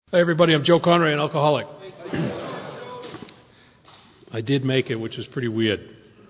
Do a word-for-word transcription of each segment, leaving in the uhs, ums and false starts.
Hi everybody, I'm Joe Conrad, an alcoholic. I did make it, which was pretty weird.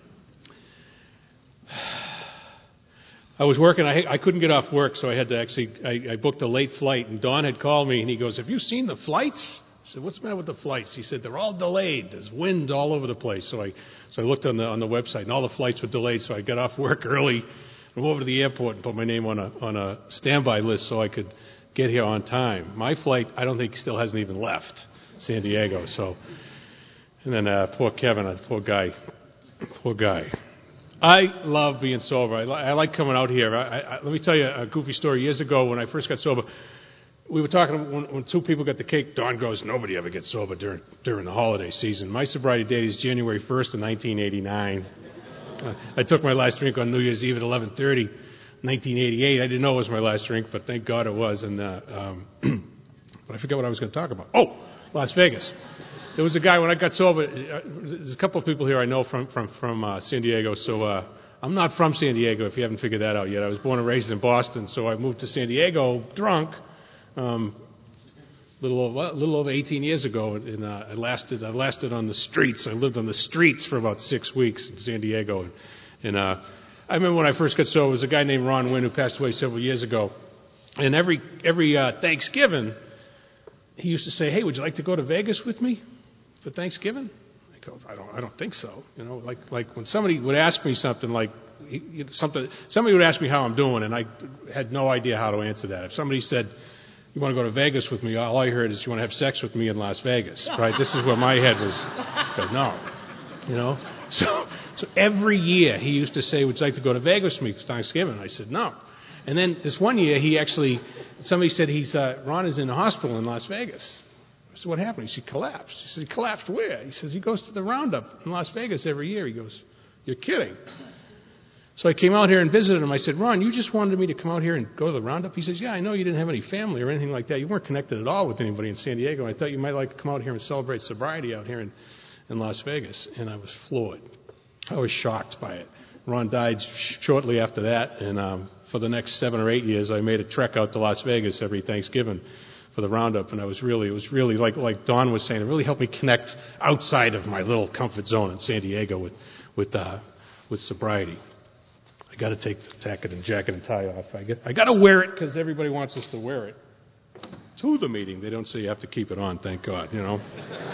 I was working, I, I couldn't get off work, so I had to actually, I, I booked a late flight, and Don had called me, and he goes, have you seen the flights? I said, what's the matter with the flights? He said, they're all delayed. There's wind all over the place. So I, so I looked on the, on the website, and all the flights were delayed, so I got off work early, and went over to the airport and put my name on a, on a standby list so I could get here on time. My flight, I don't think, still hasn't even left San Diego. So, and then uh, poor Kevin, uh, poor guy, poor guy. I love being sober. I, li- I like coming out here. I, I, let me tell you a goofy story. Years ago, when I first got sober, we were talking when, when two people got the cake. Don goes, "Nobody ever gets sober during during the holiday season." My sobriety date is January first of nineteen eighty-nine. Uh, I took my last drink on New Year's Eve at eleven thirty. nineteen eighty-eight. I didn't know it was my last drink, but thank God it was. And uh, um, but I forgot what I was going to talk about. Oh, Las Vegas. There was a guy when I got sober. Uh, there's a couple of people here I know from from from uh, San Diego. So uh, I'm not from San Diego. If you haven't figured that out yet, I was born and raised in Boston. So I moved to San Diego drunk, um, little over, a little over eighteen years ago, and uh, I lasted. I lasted on the streets. I lived on the streets for about six weeks in San Diego, and. and uh, I remember when I first got sober, there was a guy named Ron Wynn who passed away several years ago. And every every uh, Thanksgiving, he used to say, "Hey, would you like to go to Vegas with me for Thanksgiving?" I go, "I don't, I don't think so." You know, like like when somebody would ask me something like you know, something, somebody would ask me how I'm doing, and I had no idea how to answer that. If somebody said, "You want to go to Vegas with me?" all I heard is, "You want to have sex with me in Las Vegas?" Right? This is where my head was. But no, you know, so. So every year he used to say, would you like to go to Vegas with me for Thanksgiving? And I said, no. And then this one year he actually, somebody said, he's, uh, Ron is in the hospital in Las Vegas. I said, what happened? He said, collapsed. He said, he collapsed where? He says, he goes to the Roundup in Las Vegas every year. He goes, you're kidding. So I came out here and visited him. I said, Ron, you just wanted me to come out here and go to the Roundup? He says, yeah, I know you didn't have any family or anything like that. You weren't connected at all with anybody in San Diego. I thought you might like to come out here and celebrate sobriety out here in, in Las Vegas. And I was floored. I was shocked by it. Ron died sh- shortly after that, and um, for the next seven or eight years, I made a trek out to Las Vegas every Thanksgiving for the Roundup, and I was really, it was really like like Don was saying, it really helped me connect outside of my little comfort zone in San Diego with with uh, with sobriety. I got to take the jacket and jacket and tie off. I get, I got to wear it because everybody wants us to wear it to the meeting. They don't say you have to keep it on. Thank God, you know.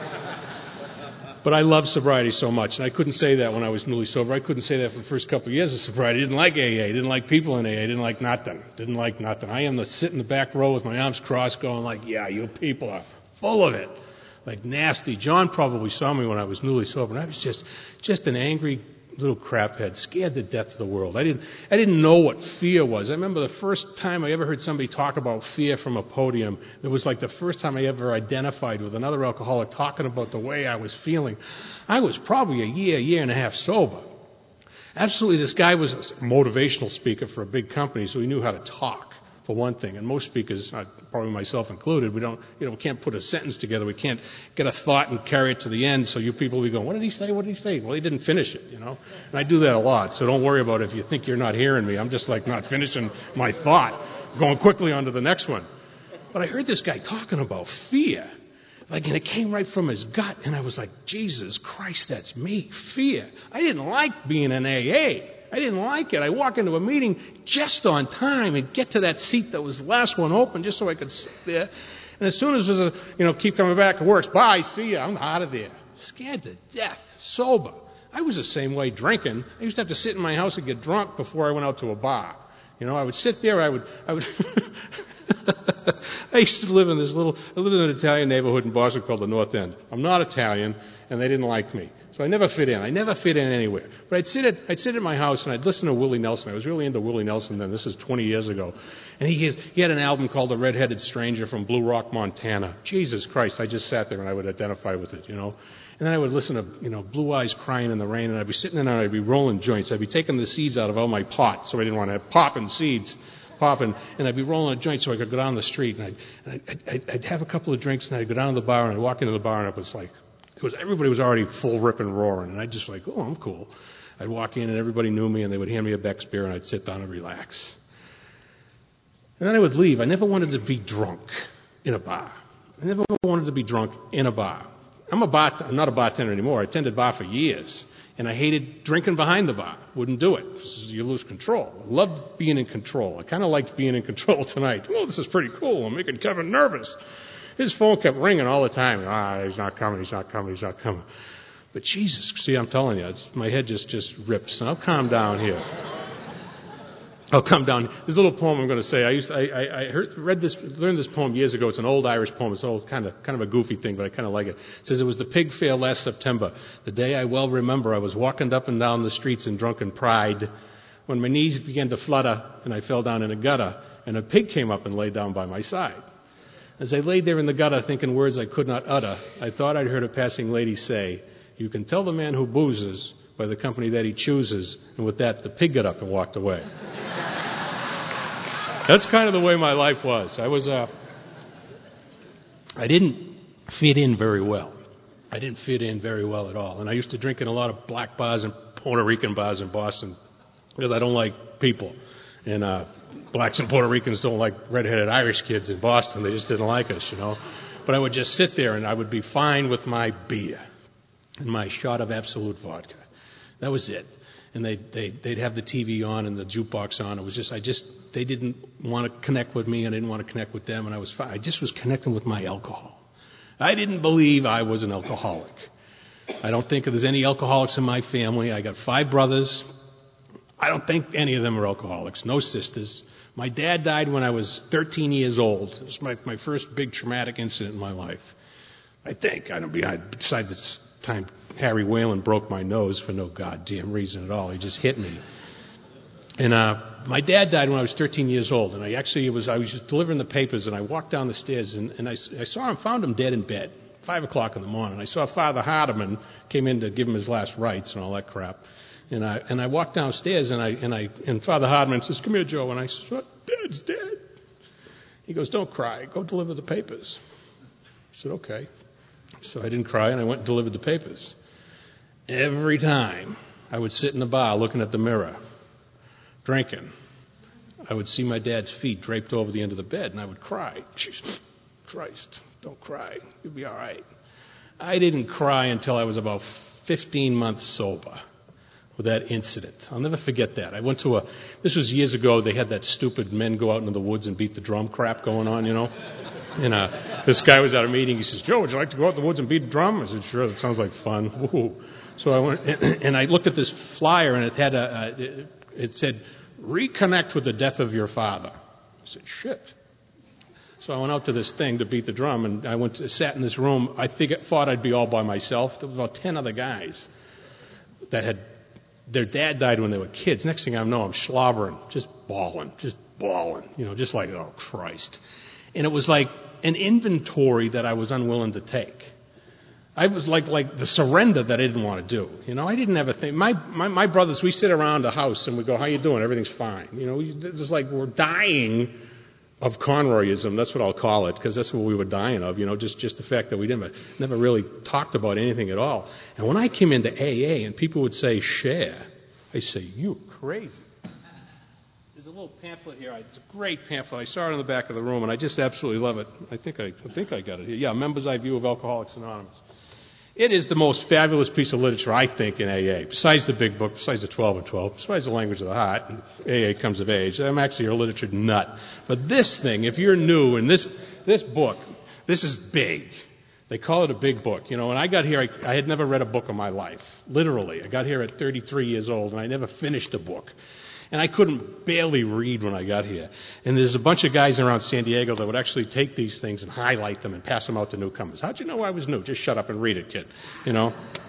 But I love sobriety so much, and I couldn't say that when I was newly sober. I couldn't say that for the first couple of years of sobriety. I didn't like A A, didn't like people in A A, didn't like nothing, didn't like nothing. I am the sit in the back row with my arms crossed going like, yeah, you people are full of it, like nasty. John probably saw me when I was newly sober, and I was just, just an angry little craphead, scared to death of the world. I didn't, I didn't know what fear was. I remember the first time I ever heard somebody talk about fear from a podium. It was like the first time I ever identified with another alcoholic talking about the way I was feeling. I was probably a year, year and a half sober. Absolutely, this guy was a motivational speaker for a big company, so he knew how to talk, for one thing. And most speakers, probably myself included, we don't, you know, we can't put a sentence together. We can't get a thought and carry it to the end. So you people will be going, what did he say? What did he say? Well, he didn't finish it, you know. And I do that a lot. So don't worry about it if you think you're not hearing me. I'm just like not finishing my thought, going quickly on to the next one. But I heard this guy talking about fear. Like, and it came right from his gut. And I was like, Jesus Christ, that's me. Fear. I didn't like being in A A. I didn't like it. I walk into a meeting just on time and get to that seat that was the last one open just so I could sit there. And as soon as there's a, you know, keep coming back, it works. Bye, see ya. I'm out of there. Scared to death. Sober. I was the same way drinking. I used to have to sit in my house and get drunk before I went out to a bar. You know, I would sit there. I would, I would, I used to live in this little, I lived in an Italian neighborhood in Boston called the North End. I'm not Italian, and they didn't like me. So I never fit in. I never fit in anywhere. But I'd sit at, I'd sit at my house and I'd listen to Willie Nelson. I was really into Willie Nelson then. This is twenty years ago. And he, has, he had an album called The Red-Headed Stranger from Blue Rock, Montana. Jesus Christ, I just sat there and I would identify with it, you know. And then I would listen to, you know, Blue Eyes Crying in the Rain, and I'd be sitting there and I'd be rolling joints. I'd be taking the seeds out of all my pot, so I didn't want to have popping seeds. Popping, and I'd be rolling a joint so I could go down the street, and I'd, and I'd, I'd, I'd have a couple of drinks, and I'd go down to the bar, and I'd walk into the bar, and it was like, it was, everybody was already full ripping roaring, and I'd just like, oh, I'm cool. I'd walk in, and everybody knew me, and they would hand me a Beck's beer, and I'd sit down and relax. And then I would leave. I never wanted to be drunk in a bar. I never wanted to be drunk in a bar. I'm a bar, I'm not a bartender anymore. I attended bar for years. And I hated drinking behind the bar. Wouldn't do it. This is, you lose control. I loved being in control. I kind of liked being in control tonight. Oh, this is pretty cool. I'm making Kevin nervous. His phone kept ringing all the time. Ah, he's not coming, he's not coming, he's not coming. But Jesus, see, I'm telling you, it's, my head just, just rips. And I'll calm down here. I'll calm down. There's a little poem I'm going to say. I used, I, I, I heard, read this, learned this poem years ago. It's an old Irish poem. It's an old, kind of, kind of a goofy thing, but I kind of like it. It says, it was the pig fair last September. The day I well remember, I was walking up and down the streets in drunken pride when my knees began to flutter and I fell down in a gutter and a pig came up and lay down by my side. As I laid there in the gutter thinking words I could not utter, I thought I'd heard a passing lady say, you can tell the man who boozes by the company that he chooses. And with that, the pig got up and walked away. That's kind of the way my life was. I was, uh, I didn't fit in very well. I didn't fit in very well at all. And I used to drink in a lot of black bars and Puerto Rican bars in Boston because I don't like people. And, uh, blacks and Puerto Ricans don't like redheaded Irish kids in Boston. They just didn't like us, you know. But I would just sit there and I would be fine with my beer and my shot of Absolute vodka. That was it. And they'd, they'd, they'd have the T V on and the jukebox on. It was just, I just, they didn't want to connect with me and I didn't want to connect with them and I was fine. I just was connecting with my alcohol. I didn't believe I was an alcoholic. I don't think there's any alcoholics in my family. I got five brothers. I don't think any of them are alcoholics. No sisters. My dad died when I was thirteen years old. It was my, my first big traumatic incident in my life. I think. I don't be, I, besides the time Harry Whalen broke my nose for no goddamn reason at all. He just hit me. And, uh, my dad died when I was thirteen years old. And I actually, it was, I was just delivering the papers and I walked down the stairs and, and I, I saw him, found him dead in bed, five o'clock in the morning. I saw Father Hardiman came in to give him his last rites and all that crap. And I, and I walked downstairs and I, and I, and Father Hardiman says, come here, Joe. And I said, what? Dad's dead. He goes, don't cry. Go deliver the papers. I said, okay. So I didn't cry and I went and delivered the papers. Every time I would sit in the bar looking at the mirror, drinking, I would see my dad's feet draped over the end of the bed and I would cry. Jesus Christ, don't cry. You'll be all right. I didn't cry until I was about fifteen months sober with that incident. I'll never forget that. I went to a, this was years ago, they had that stupid men go out into the woods and beat the drum crap going on, you know. And uh, this guy was at a meeting. He says, Joe, would you like to go out in the woods and beat a drum? I said, sure, that sounds like fun. Woo. So I went, and I looked at this flyer, and it had a, a, it said, reconnect with the death of your father. I said, shit. So I went out to this thing to beat the drum, and I went to, sat in this room. I think, thought I'd be all by myself. There was about ten other guys that had, their dad died when they were kids. Next thing I know, I'm slobbering, just bawling, just bawling, you know, just like, oh, Christ. And it was like an inventory that I was unwilling to take. I was like, like the surrender that I didn't want to do. You know, I didn't have a thing. My, my, my brothers, we sit around the house and we go, how you doing? Everything's fine. You know, it's like we're dying of Conroyism. That's what I'll call it, because that's what we were dying of. You know, just, just the fact that we never, never really talked about anything at all. And when I came into A A and people would say, share, I say, you crazy. There's a little pamphlet here. It's a great pamphlet. I saw it in the back of the room, and I just absolutely love it. I think I, I think I got it here. Yeah, Members' Eye View of Alcoholics Anonymous. It is the most fabulous piece of literature, I think, in A A. Besides the big book, besides the twelve and twelve, besides the language of the heart, and A A comes of age. I'm actually a literature nut. But this thing, if you're new, and this, this book, this is big. They call it a big book. You know, when I got here, I, I had never read a book in my life. Literally. I got here at thirty-three years old, and I never finished a book. And I couldn't barely read when I got here. And there's a bunch of guys around San Diego that would actually take these things and highlight them and pass them out to newcomers. How'd you know I was new? Just shut up and read it, kid. You know?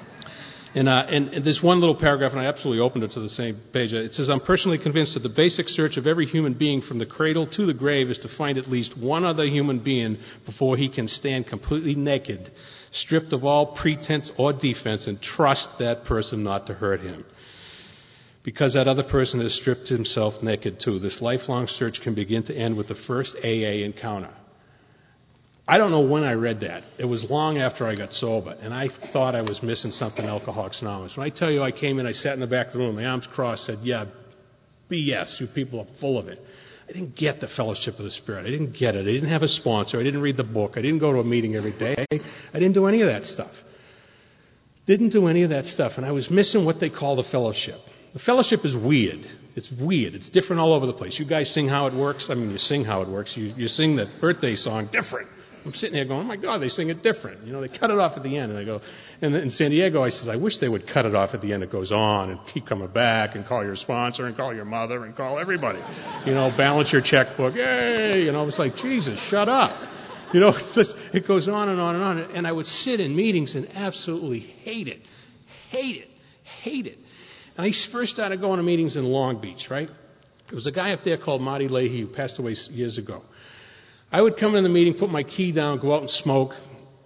And, uh, and, and there's one little paragraph, and I absolutely opened it to the same page. It says, I'm personally convinced that the basic search of every human being from the cradle to the grave is to find at least one other human being before he can stand completely naked, stripped of all pretense or defense, and trust that person not to hurt him. Because that other person has stripped himself naked too. This lifelong search can begin to end with the first A A encounter. I don't know when I read that. It was long after I got sober, and I thought I was missing something Alcoholics Anonymous. When I tell you I came in, I sat in the back of the room, my arms crossed, said, yeah, B S, you people are full of it. I didn't get the fellowship of the Spirit. I didn't get it. I didn't have a sponsor. I didn't read the book. I didn't go to a meeting every day. I didn't do any of that stuff. Didn't do any of that stuff. And I was missing what they call the fellowship. The fellowship is weird. It's weird. It's different all over the place. You guys sing How It Works. I mean, you sing How It Works. You, you sing the birthday song different. I'm sitting there going, oh my God, they sing it different. You know, they cut it off at the end. And I go, and in San Diego, I says, I wish they would cut it off at the end. It goes on and keep coming back and call your sponsor and call your mother and call everybody. You know, balance your checkbook. Yay! You know, it's like, Jesus, shut up. You know, it's just, it goes on and on and on. And I would sit in meetings and absolutely hate it. Hate it. Hate it. And I first started going to meetings in Long Beach, right? There was a guy up there called Marty Leahy who passed away years ago. I would come in the meeting, put my key down, go out and smoke.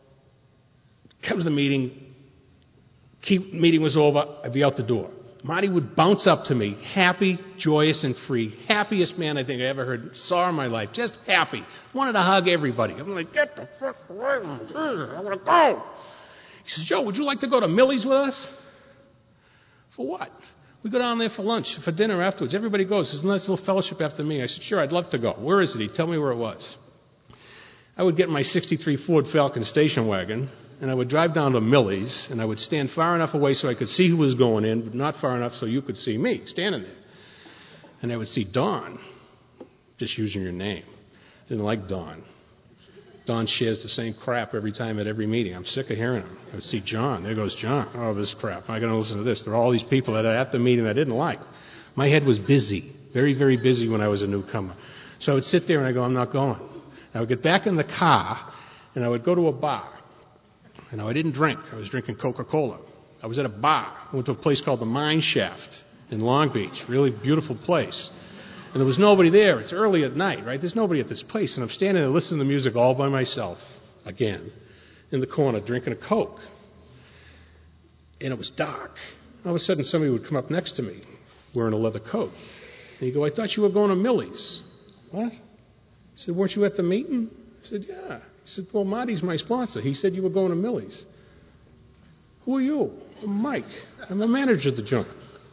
Come to the meeting. Key meeting was over. I'd be out the door. Marty would bounce up to me, happy, joyous, and free. Happiest man I think I ever heard, saw in my life. Just happy. Wanted to hug everybody. I'm like, get the fuck away from here. I want to go. He says, Joe, would you like to go to Millie's with us? For what? We go down there for lunch, for dinner afterwards. Everybody goes. There's a nice little fellowship after me. I said, sure, I'd love to go. Where is it? He'd tell me where it was. I would get my sixty-three Ford Falcon station wagon, and I would drive down to Millie's, and I would stand far enough away so I could see who was going in, but not far enough so you could see me standing there. And I would see Don, just using your name. Didn't like Don. Don shares the same crap every time at every meeting. I'm sick of hearing him. I would see John. There goes John. Oh, this crap. I'm going to listen to this. There are all these people that are at the meeting I didn't like. My head was busy, very, very busy when I was a newcomer. So I would sit there and I go, I'm not going. I would get back in the car and I would go to a bar. And I didn't drink. I was drinking Coca-Cola. I was at a bar. I went to a place called the Mine Shaft in Long Beach. Really beautiful place. And there was nobody there. It's early at night, right? There's nobody at this place. And I'm standing there listening to music all by myself, again, in the corner, drinking a Coke. And it was dark. All of a sudden, somebody would come up next to me, wearing a leather coat. And he'd go, I thought you were going to Millie's. What? I said, weren't you at the meeting? I said, yeah. He said, well, Marty's my sponsor. He said you were going to Millie's. Who are you? I'm Mike. I'm the manager of the joint.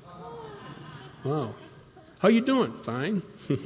Wow. How you doing? Fine.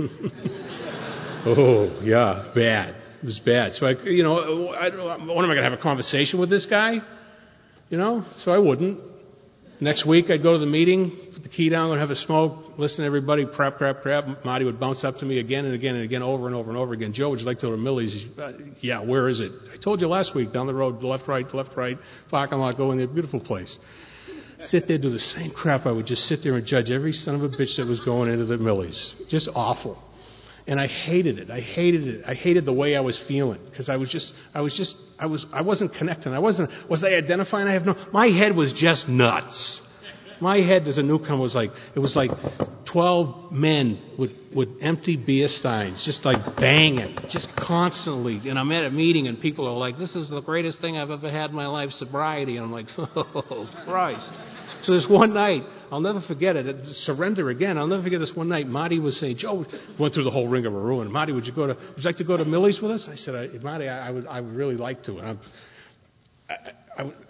Oh, yeah, bad. It was bad. So I, you know, I, what am I going to have a conversation with this guy? You know, so I wouldn't. Next week I'd go to the meeting, put the key down, and have a smoke, listen to everybody, crap, crap, crap. Marty would bounce up to me again and again and again, over and over and over again. Joe, would you like to go to Millie's? Uh, yeah, where is it? I told you last week, down the road, left, right, left, right, parking lot, go in there, beautiful place. Sit there, do the same crap. I would just sit there and judge every son of a bitch that was going into the Millie's. Just awful. And I hated it. I hated it. I hated the way I was feeling because I was just, I was just, I was, I wasn't connecting. I wasn't, was I identifying? I have no, my head was just nuts. My head as a newcomer was like, it was like twelve men with, with empty beer steins, just like banging, just constantly. And I'm at a meeting and people are like, this is the greatest thing I've ever had in my life, sobriety. And I'm like, oh, Christ. So this one night, I'll never forget it, surrender again. I'll never forget this one night, Marty was saying, Joe, went through the whole ring of a ruin. Marty, would you go to, would you like to go to Millie's with us? I said, I, Marty, I, I would, I would really like to. And I'm, I, I would,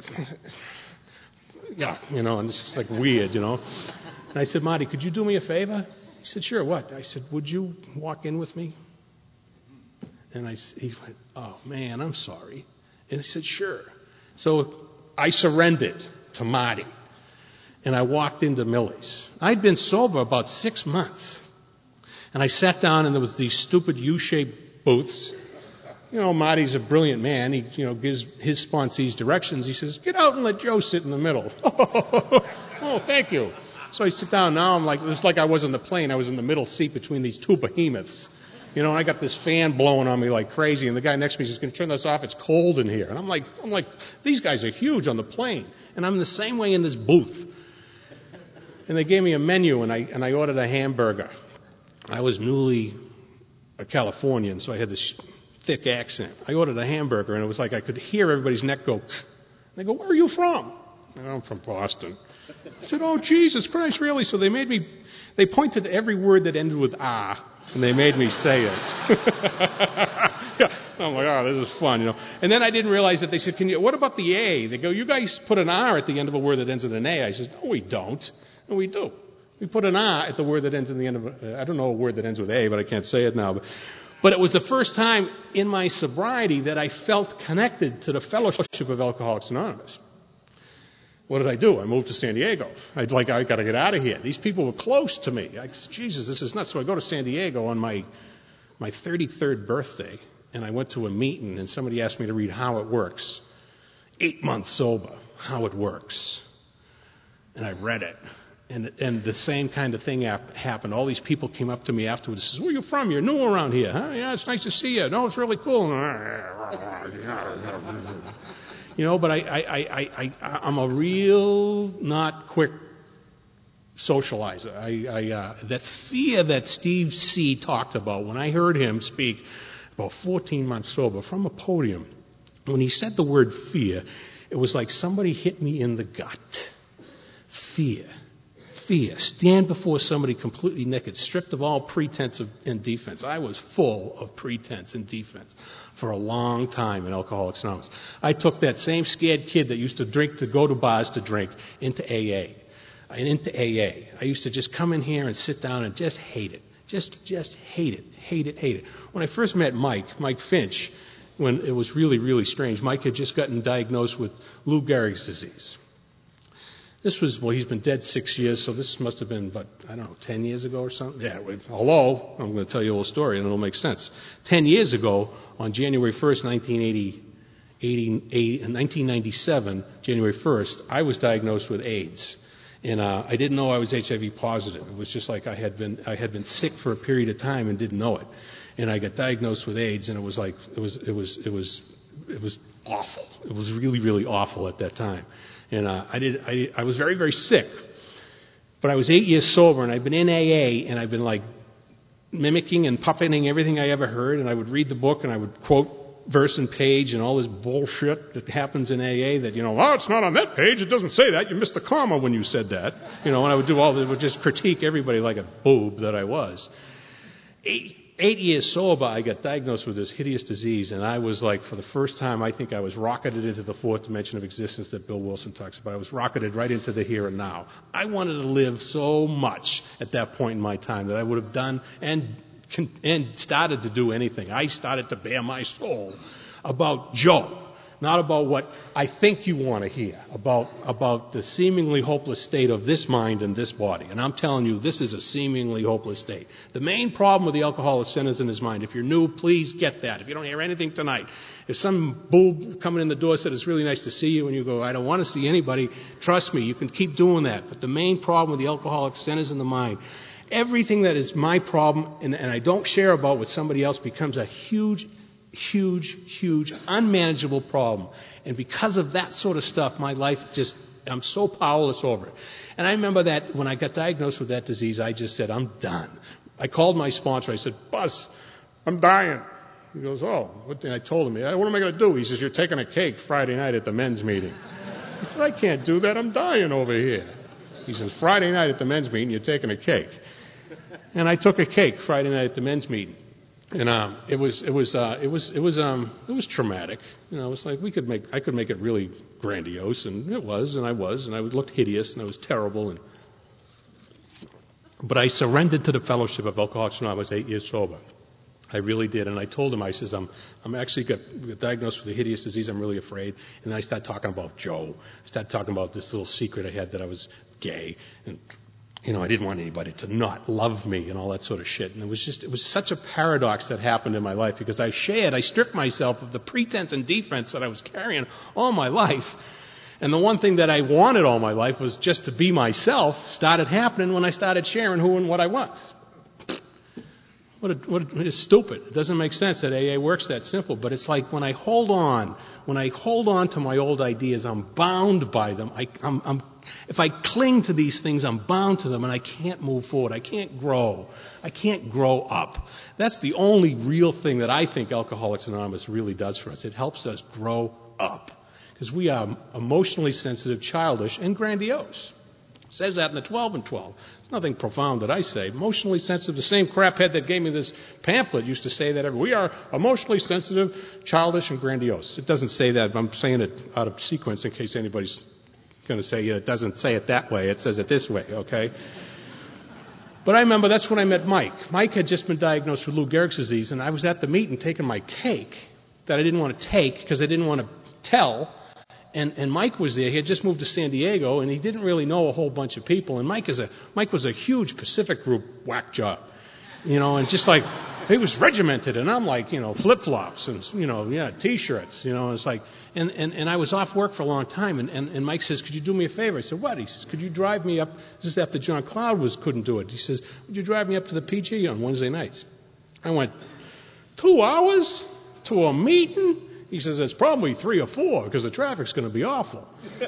yeah, you know, and it's just like weird, you know. And I said, Marty, could you do me a favor? He said, sure, what? I said, would you walk in with me? And I, he went, oh man, I'm sorry. And I said, sure. So I surrendered to Marty. And I walked into Millie's. I'd been sober about six months. And I sat down and there was these stupid U-shaped booths. You know, Marty's a brilliant man. He, you know, gives his sponsees directions. He says, get out and let Joe sit in the middle. Oh, thank you. So I sit down now. I'm like, it's like I was in the plane. I was in the middle seat between these two behemoths. You know, and I got this fan blowing on me like crazy. And the guy next to me says, can you turn this off? It's cold in here. And I'm like, I'm like, these guys are huge on the plane. And I'm the same way in this booth. And they gave me a menu, and I and I ordered a hamburger. I was newly a Californian, so I had this thick accent. I ordered a hamburger, and it was like I could hear everybody's neck go. They go, where are you from? And I'm from Boston. I said, oh, Jesus Christ, really? So they made me, they pointed to every word that ended with ah, and they made me say it. Yeah. I'm like, oh, this is fun, you know. And then I didn't realize that they said, can you, what about the A? They go, you guys put an R at the end of a word that ends in an A. I said, no, we don't. And we do. We put an R at the word that ends in the end of, uh, I don't know a word that ends with A, but I can't say it now. But, but it was the first time in my sobriety that I felt connected to the fellowship of Alcoholics Anonymous. What did I do? I moved to San Diego. I'd like, I gotta get out of here. These people were close to me. I said, Jesus, this is nuts. So I go to San Diego on my, my thirty-third birthday, and I went to a meeting, and somebody asked me to read How It Works. Eight months sober, How It Works. And I read it. And, and the same kind of thing happened. All these people came up to me afterwards and says, where are you from? You're new around here, huh? Yeah, it's nice to see you. No, it's really cool. You know, but I, I, I, I, I'm a real not quick socializer. I, I, uh, that fear that Steve C. talked about when I heard him speak about fourteen months sober from a podium, when he said the word fear, it was like somebody hit me in the gut. Fear. Fear. Stand before somebody completely naked, stripped of all pretense of, and defense. I was full of pretense and defense for a long time in Alcoholics Anonymous. I took that same scared kid that used to drink, to go to bars to drink, into A A. And into A A. I used to just come in here and sit down and just hate it. Just, just hate it. Hate it, hate it. When I first met Mike, Mike Finch, when it was really, really strange, Mike had just gotten diagnosed with Lou Gehrig's disease. This was, well, he's been dead six years, so this must have been, but I don't know, ten years ago or something? Yeah, wait, hello, I'm going to tell you a little story and it'll make sense. Ten years ago, on January first, nineteen eighty, eighty, nineteen ninety-seven, January first, I was diagnosed with AIDS. And uh, I didn't know I was H I V positive. It was just like I had been, I had been sick for a period of time and didn't know it. And I got diagnosed with AIDS, and it was like, it was, it was, it was, it was awful. It was really, really awful at that time. And uh, I did. I, I was very, very sick. But I was eight years sober, and I've been in A A, and I've been like mimicking and puppeting everything I ever heard. And I would read the book, and I would quote verse and page, and all this bullshit that happens in A A. That you know, oh, it's not on that page. It doesn't say that. You missed the comma when you said that. You know, and I would do all. That would just critique everybody like a boob that I was. Eight, eight years sober, I got diagnosed with this hideous disease, and I was like, for the first time, I think I was rocketed into the fourth dimension of existence that Bill Wilson talks about. I was rocketed right into the here and now. I wanted to live so much at that point in my time that I would have done and and started to do anything. I started to bare my soul about Joe. Not about what I think you want to hear, about, about the seemingly hopeless state of this mind and this body. And I'm telling you, this is a seemingly hopeless state. The main problem with the alcoholic centers in his mind. If you're new, please get that. If you don't hear anything tonight, if some boob coming in the door said it's really nice to see you, and you go, I don't want to see anybody, trust me, you can keep doing that. But the main problem with the alcoholic centers in the mind, everything that is my problem and, and I don't share about with somebody else becomes a huge huge, huge, unmanageable problem. And because of that sort of stuff, my life just, I'm so powerless over it. And I remember that when I got diagnosed with that disease, I just said, I'm done. I called my sponsor. I said, Buzz, I'm dying. He goes, oh, what? And I told him, what am I going to do? He says, you're taking a cake Friday night at the men's meeting. I said, I can't do that. I'm dying over here. He says, Friday night at the men's meeting, you're taking a cake. And I took a cake Friday night at the men's meeting. And um, it was it was uh, it was it was um, it was traumatic. You know, it was like we could make I could make it really grandiose, and it was, and I was, and I looked hideous, and I was terrible. And but I surrendered to the fellowship of Alcoholics Anonymous. I was eight years sober. I really did, and I told him, I says, I'm I'm actually got, got diagnosed with a hideous disease. I'm really afraid. And then I started talking about Joe. I started talking about this little secret I had that I was gay, and you know, I didn't want anybody to not love me and all that sort of shit. And it was just, it was such a paradox that happened in my life because I shared, I stripped myself of the pretense and defense that I was carrying all my life. And the one thing that I wanted all my life was just to be myself, started happening when I started sharing who and what I was. What a, what a, it's stupid. It doesn't make sense that A A works that simple, but it's like when I hold on, when I hold on to my old ideas, I'm bound by them. I, I'm, I'm If I cling to these things, I'm bound to them and I can't move forward. I can't grow. I can't grow up. That's the only real thing that I think Alcoholics Anonymous really does for us. It helps us grow up because we are emotionally sensitive, childish, and grandiose. It says that in the twelve and twelve. It's nothing profound that I say. Emotionally sensitive, the same craphead that gave me this pamphlet used to say that every, we are emotionally sensitive, childish, and grandiose. It doesn't say that, but I'm saying it out of sequence in case anybody's going to say, you know, it doesn't say it that way. It says it this way, okay? But I remember that's when I met Mike. Mike had just been diagnosed with Lou Gehrig's disease, and I was at the meeting taking my cake that I didn't want to take because I didn't want to tell. And, and Mike was there. He had just moved to San Diego, and he didn't really know a whole bunch of people. And Mike is a Mike was a huge Pacific Group whack job, you know, and just like he was regimented, and I'm like, you know, flip flops and you know, yeah, t-shirts, you know. It's like, and and and I was off work for a long time, and and, and Mike says, "Could you do me a favor?" I said, "What?" He says, "Could you drive me up?" This is after John Cloud was couldn't do it. He says, "Would you drive me up to the P G on Wednesday nights?" I went, two hours to a meeting? He says, it's probably three or four because the traffic's going to be awful.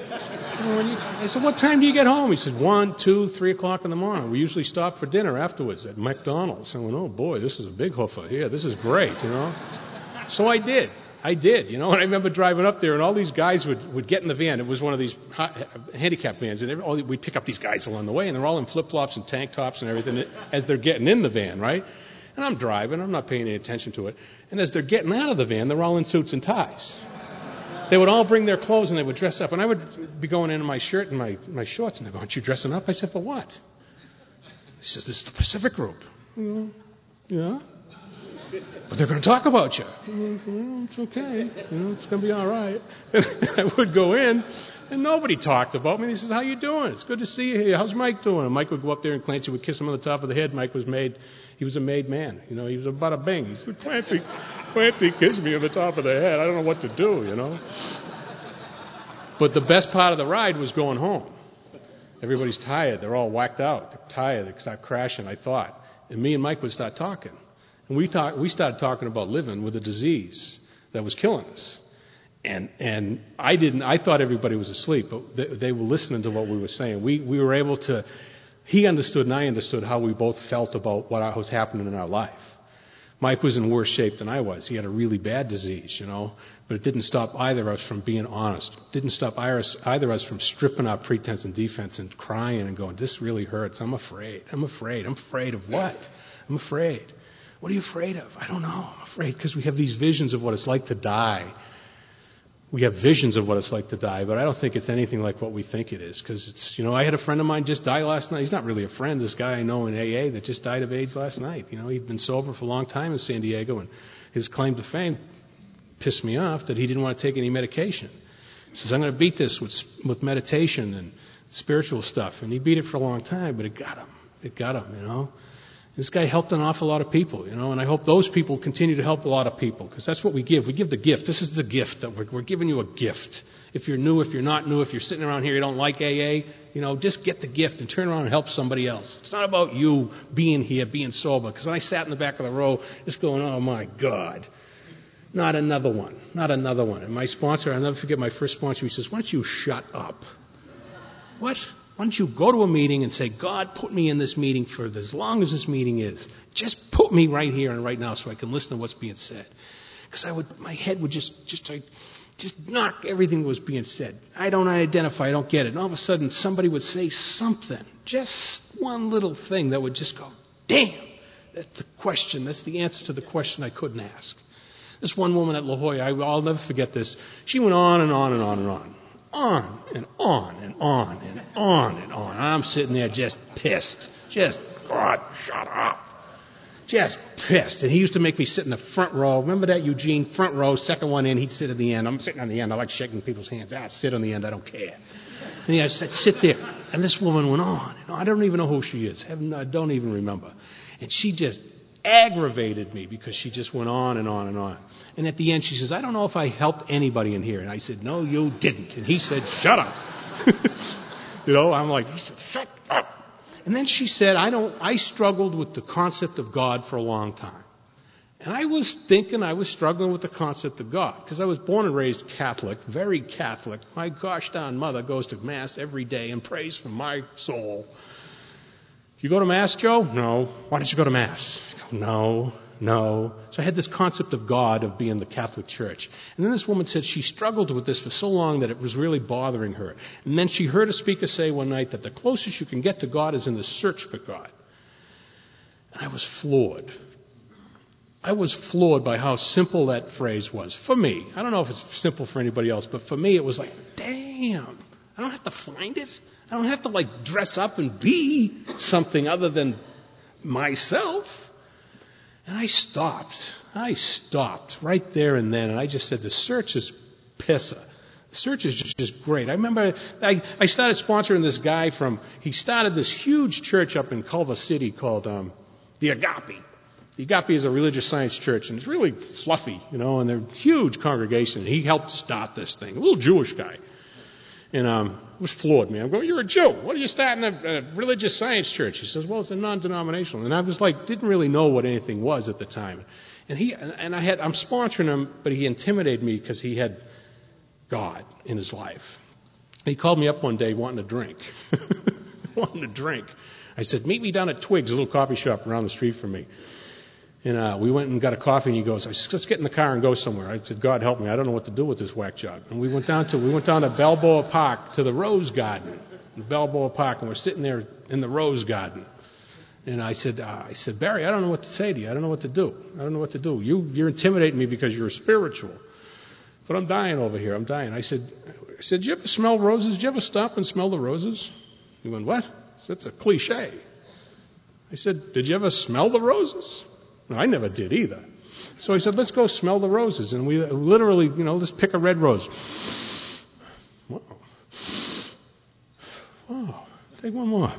I said, what time do you get home? He said, one, two, three o'clock in the morning. We usually stop for dinner afterwards at McDonald's. I went, oh boy, this is a big hoofer here. This is great, you know. So I did. I did, you know, and I remember driving up there and all these guys would, would get in the van. It was one of these handicap vans, and every, all, we'd pick up these guys along the way, and they're all in flip-flops and tank tops and everything as they're getting in the van, right? And I'm driving, I'm not paying any attention to it. And as they're getting out of the van, they're all in suits and ties. They would all bring their clothes and they would dress up. And I would be going into my shirt and my, my shorts, and they go, aren't you dressing up? I said, for what? He says, this is the Pacific Group. Mm, yeah. But they're going to talk about you. Well, it's okay. You know, it's going to be all right. And I would go in, and nobody talked about me. He says, how you doing? It's good to see you here. How's Mike doing? And Mike would go up there, and Clancy would kiss him on the top of the head. Mike was made, he was a made man. You know, he was a bada bing. He said, Clancy, Clancy kissed me on the top of the head. I don't know what to do, you know. But the best part of the ride was going home. Everybody's tired. They're all whacked out. They're tired. They start crashing, I thought. And me and Mike would start talking. And we talk, we started talking about living with a disease that was killing us. And, and I didn't, I thought everybody was asleep, but they, they were listening to what we were saying. We, we were able to, he understood and I understood how we both felt about what was happening in our life. Mike was in worse shape than I was. He had a really bad disease, you know, but it didn't stop either of us from being honest. It didn't stop either of us from stripping our pretense and defense and crying and going, this really hurts. I'm afraid. I'm afraid. I'm afraid of what? I'm afraid. What are you afraid of? I don't know. I'm afraid because we have these visions of what it's like to die. We have visions of what it's like to die, but I don't think it's anything like what we think it is. Because it's, you know, I had a friend of mine just die last night. He's not really a friend, this guy I know in A A that just died of AIDS last night. You know, he'd been sober for a long time in San Diego, and his claim to fame pissed me off that he didn't want to take any medication. He says, I'm going to beat this with, with meditation and spiritual stuff. And he beat it for a long time, but it got him. It got him, you know. This guy helped an awful lot of people, you know, and I hope those people continue to help a lot of people, because that's what we give. We give the gift. This is the gift that we're, we're giving you a gift. If you're new, if you're not new, if you're sitting around here, you don't like A A, you know, just get the gift and turn around and help somebody else. It's not about you being here, being sober, because I sat in the back of the row just going, oh my God, not another one, not another one. And my sponsor, I'll never forget my first sponsor, he says, why don't you shut up? What? Why don't you go to a meeting and say, God, put me in this meeting for as long as this meeting is. Just put me right here and right now so I can listen to what's being said. Because I would, my head would just, just, like, just knock everything that was being said. I don't identify, I don't get it. And all of a sudden somebody would say something, just one little thing that would just go, damn, that's the question, that's the answer to the question I couldn't ask. This one woman at La Jolla, I, I'll never forget this. She went on and on and on and on. On and on and on and on and on. I'm sitting there just pissed. Just, God, shut up. Just pissed. And he used to make me sit in the front row. Remember that, Eugene? Front row, second one in, he'd sit at the end. I'm sitting on the end. I like shaking people's hands. Ah, sit on the end. I don't care. And he said, sit there. And this woman went on. And I don't even know who she is. I don't even remember. And she just aggravated me because she just went on and on and on. And at the end she says, I don't know if I helped anybody in here. And I said, no, you didn't. And he said, shut up. You know, I'm like, he said, shut up. And then she said, I don't, I struggled with the concept of God for a long time. And I was thinking I was struggling with the concept of God because I was born and raised Catholic, very Catholic. My gosh darn mother goes to Mass every day and prays for my soul. You go to Mass, Joe? No. Why don't you go to Mass? No, no. So I had this concept of God, of being the Catholic Church. And then this woman said she struggled with this for so long that it was really bothering her. And then she heard a speaker say one night that the closest you can get to God is in the search for God. And I was floored. I was floored by how simple that phrase was. For me. I don't know if it's simple for anybody else, but for me it was like, damn, I don't have to find it. I don't have to like dress up and be something other than myself. And I stopped. I stopped right there and then, and I just said, the search is pissa. The search is just, just great. I remember I, I started sponsoring this guy from, he started this huge church up in Culver City called um, the Agape. The Agape is a religious science church, and it's really fluffy, you know, and they're a huge congregation. He helped start this thing, a little Jewish guy. And um, I was floored, man. I'm going, you're a Jew. What are you starting a, a religious science church? He says, well, it's a non-denominational. And I was like, didn't really know what anything was at the time. And he, and I had, I'm sponsoring him, but he intimidated me because he had God in his life. He called me up one day wanting a drink. wanting a drink. I said, meet me down at Twiggs, a little coffee shop around the street from me. And uh, we went and got a coffee, and he goes, let's get in the car and go somewhere. I said, God help me, I don't know what to do with this whack job. And we went down to we went down to Balboa Park, to the Rose Garden, Balboa Park, and we're sitting there in the Rose Garden. And I said, uh, I said, Barry, I don't know what to say to you. I don't know what to do. I don't know what to do. You, you're intimidating me because you're spiritual. But I'm dying over here. I'm dying. I said, I said, did you ever smell roses? Did you ever stop and smell the roses? He went, what? That's a cliche. I said, did you ever smell the roses? No, I never did either. So he said, let's go smell the roses. And we literally, you know, let's pick a red rose. Whoa. Whoa. Take one more.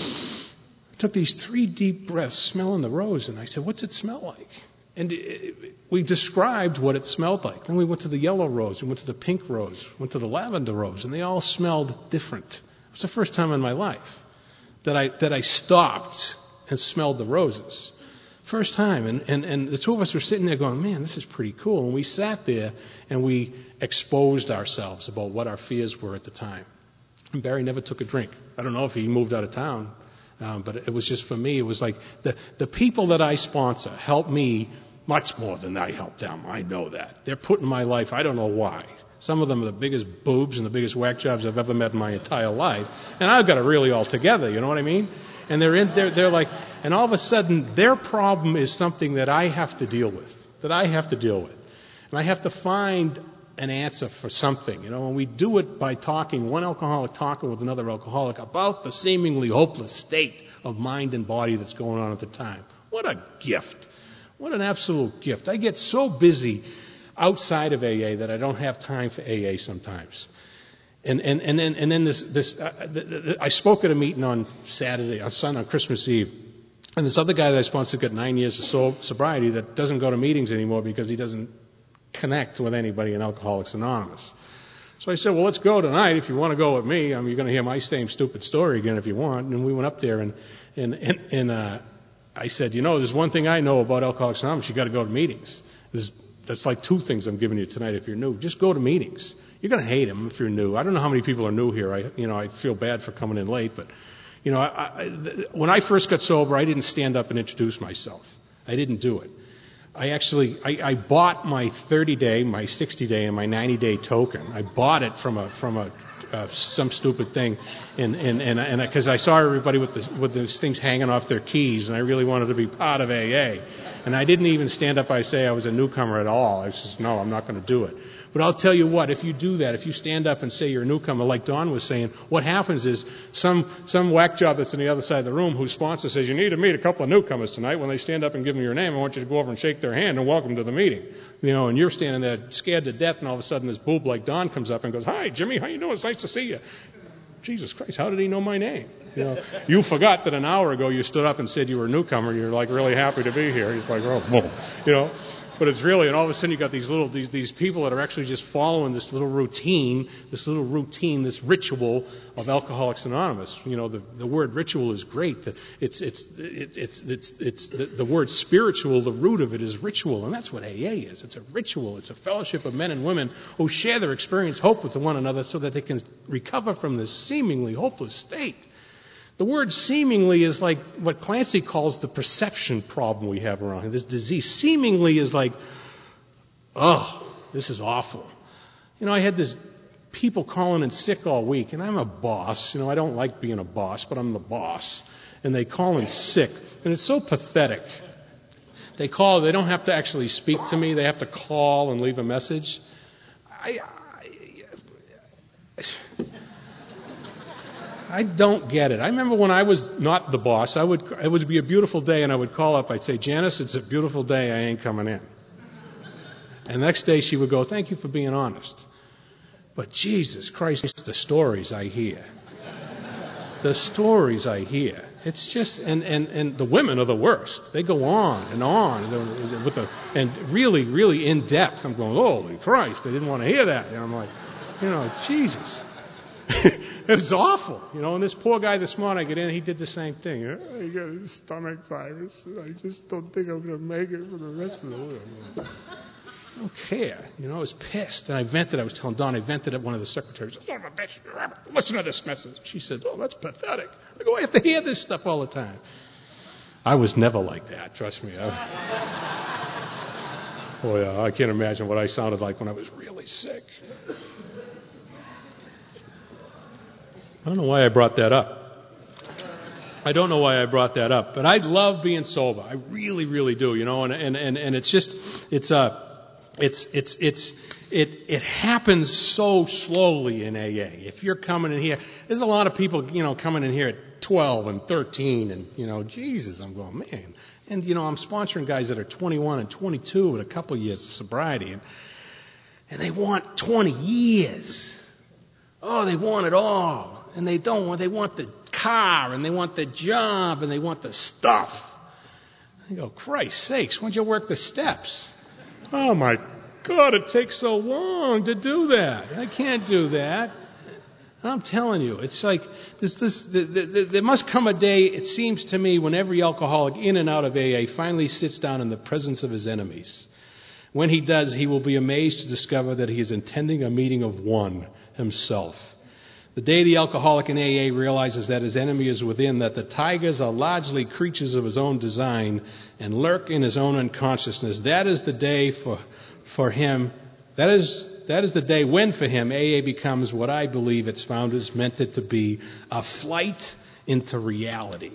I took these three deep breaths smelling the rose, and I said, what's it smell like? And it, it, we described what it smelled like. Then we went to the yellow rose, we went to the pink rose, went to the lavender rose, and they all smelled different. It was the first time in my life that I, that I stopped and smelled the roses. First time, and, and, and the two of us were sitting there going, man, this is pretty cool. And we sat there and we exposed ourselves about what our fears were at the time. And Barry never took a drink. I don't know if he moved out of town, um, but it was just for me, it was like the, the people that I sponsor help me much more than I help them. I know that. They're put in my life, I don't know why. Some of them are the biggest boobs and the biggest whack jobs I've ever met in my entire life. And I've got it really all together, you know what I mean? And they're in, they're, they're like, and all of a sudden, their problem is something that I have to deal with, that I have to deal with. And I have to find an answer for something, you know, and we do it by talking, one alcoholic talking with another alcoholic about the seemingly hopeless state of mind and body that's going on at the time. What a gift. What an absolute gift. I get so busy outside of A A that I don't have time for A A sometimes. And, and, and then, and then this, this, uh, the, the, I spoke at a meeting on Saturday, on Sunday, on Christmas Eve. And this other guy that I sponsored got nine years of so, sobriety that doesn't go to meetings anymore because he doesn't connect with anybody in Alcoholics Anonymous. So I said, well, let's go tonight. If you want to go with me, I mean, you're going to hear my same stupid story again if you want. And we went up there and, and, and, and uh, I said, you know, there's one thing I know about Alcoholics Anonymous. You got to go to meetings. There's, that's like two things I'm giving you tonight if you're new. Just go to meetings. You're going to hate them if you're new. I don't know how many people are new here. I, you know, I feel bad for coming in late, but, you know, I, I, when I first got sober, I didn't stand up and introduce myself. I didn't do it. I actually, I, I bought my thirty day, my sixty day, and my ninety day token. I bought it from a, from a, uh, some stupid thing, and, and, and, and, because I saw everybody with the, with those things hanging off their keys, and I really wanted to be part of A A. And I didn't even stand up and say I was a newcomer at all. I said, no, I'm not going to do it. But I'll tell you what, if you do that, if you stand up and say you're a newcomer, like Don was saying, what happens is some, some whack job that's on the other side of the room whose sponsor says, you need to meet a couple of newcomers tonight. When they stand up and give them your name, I want you to go over and shake their hand and welcome to the meeting. You know, and you're standing there scared to death, and all of a sudden this boob like Don comes up and goes, hi, Jimmy, how you doing? It's nice to see you. Jesus Christ, how did he know my name? You know, you forgot that an hour ago you stood up and said you were a newcomer. You're like really happy to be here. He's like, oh, whoa. You know, but it's really, and all of a sudden you got these little, these, these people that are actually just following this little routine, this little routine, this ritual of Alcoholics Anonymous. You know, the, the word ritual is great. The, it's, it's, it, it's, it's, it's the, the word spiritual, the root of it is ritual, and that's what A A is. It's a ritual. It's a fellowship of men and women who share their experience, hope with one another so that they can recover from this seemingly hopeless state. The word seemingly is like what Clancy calls the perception problem we have around here. This disease seemingly is like, oh, this is awful. You know, I had this people calling in sick all week, and I'm a boss. You know, I don't like being a boss, but I'm the boss. And they call in sick, and it's so pathetic. They call, they don't have to actually speak to me. They have to call and leave a message. I... I I don't get it. I remember when I was not the boss, I would, it would be a beautiful day and I would call up, I'd say, Janice, it's a beautiful day, I ain't coming in. And the next day she would go, thank you for being honest. But Jesus Christ, the stories I hear. The stories I hear. It's just, and, and, and the women are the worst. They go on and on with the, and really, really in depth. I'm going, holy Christ, I didn't want to hear that. And I'm like, you know, Jesus. It was awful. You know, and this poor guy this morning, I get in, he did the same thing. I got a stomach virus. I just don't think I'm going to make it for the rest of the week. I don't care. You know, I was pissed. And I vented. I was telling Dawn, I vented at one of the secretaries. Son of a bitch, listen to this message. She said, oh, that's pathetic. I go, I have to hear this stuff all the time. I was never like that, trust me. I, oh, yeah, I can't imagine what I sounded like when I was really sick. I don't know why I brought that up. I don't know why I brought that up, but I love being sober. I really, really do, you know, and, and, and, and it's just, it's, uh, it's, it's, it's, it, it happens so slowly in A A. If you're coming in here, there's a lot of people, you know, coming in here at twelve and thirteen and, you know, Jesus, I'm going, man. And, you know, I'm sponsoring guys that are twenty-one and twenty-two with a couple of years of sobriety and, and they want twenty years. Oh, they want it all. And they don't want, they want the car and they want the job and they want the stuff. I go, Christ sakes, when'd you work the steps? Oh my God, it takes so long to do that. I can't do that. And I'm telling you, it's like, this, this, the, the, the, there must come a day, it seems to me, when every alcoholic in and out of A A finally sits down in the presence of his enemies. When he does, he will be amazed to discover that he is attending a meeting of one himself. The day the alcoholic in A A realizes that his enemy is within, that the tigers are largely creatures of his own design and lurk in his own unconsciousness, that is the day for, for him, that is, that is the day when for him A A becomes what I believe its founders meant it to be, a flight into reality.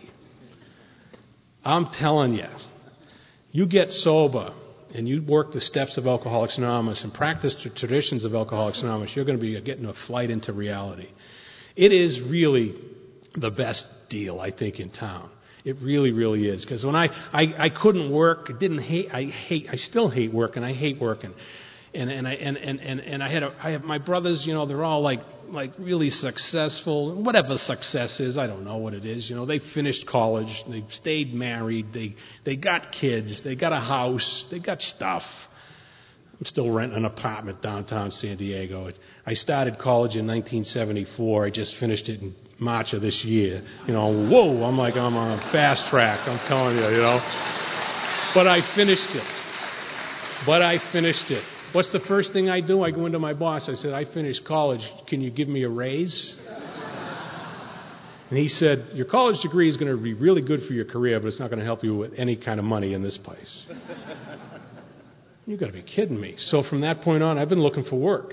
I'm telling you, you get sober and you work the steps of Alcoholics Anonymous and practice the traditions of Alcoholics Anonymous, you're going to be getting a flight into reality. It is really the best deal, I think, in town. It really, really is. Because when I, I, I couldn't work, didn't hate, I hate, I still hate working, I hate working. And, and I, and, and, and, and I had a, I have my brothers, you know, they're all like, like really successful, whatever success is, I don't know what it is, you know, they finished college, they stayed married, they, they got kids, they got a house, they got stuff. I'm still renting an apartment downtown San Diego. I started college in nineteen seventy-four. I just finished it in March of this year. You know, whoa, I'm like, I'm on a fast track. I'm telling you, you know. But I finished it. But I finished it. What's the first thing I do? I go into my boss. I said, I finished college. Can you give me a raise? And he said, your college degree is going to be really good for your career, but it's not going to help you with any kind of money in this place. You've got to be kidding me. So from that point on, I've been looking for work.